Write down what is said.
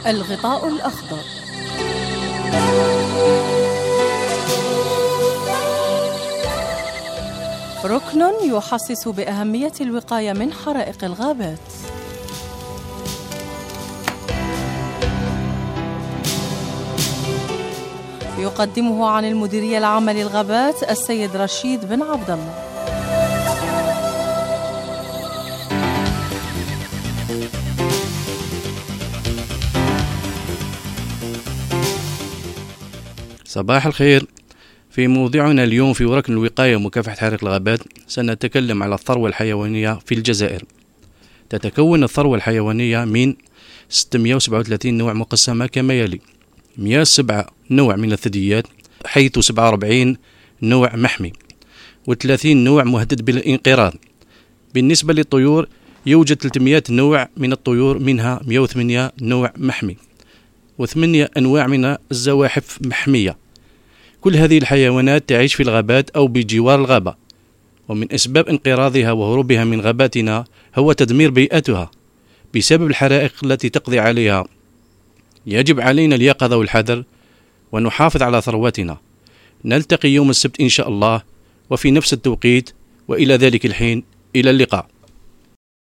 الغطاء الأخضر. ركن يحسس بأهمية الوقاية من حرائق الغابات. يقدمه عن المديرية العامة للغابات السيد رشيد بن عبد الله. صباح الخير. في موضوعنا اليوم في ركن الوقاية ومكافحة حرائق الغابات سنتكلم على الثروة الحيوانية في الجزائر. تتكون الثروة الحيوانية من 637 نوع مقسمة كما يلي: 107 نوع من الثدييات، حيث 47 نوع محمي، و30 نوع مهدد بالانقراض. بالنسبة للطيور يوجد 300 نوع من الطيور، منها 108 نوع محمي، و8 أنواع من الزواحف محمية. كل هذه الحيوانات تعيش في الغابات أو بجوار الغابة، ومن أسباب انقراضها وهروبها من غاباتنا هو تدمير بيئتها بسبب الحرائق التي تقضي عليها. يجب علينا اليقظة والحذر ونحافظ على ثروتنا. نلتقي يوم السبت إن شاء الله وفي نفس التوقيت، وإلى ذلك الحين إلى اللقاء.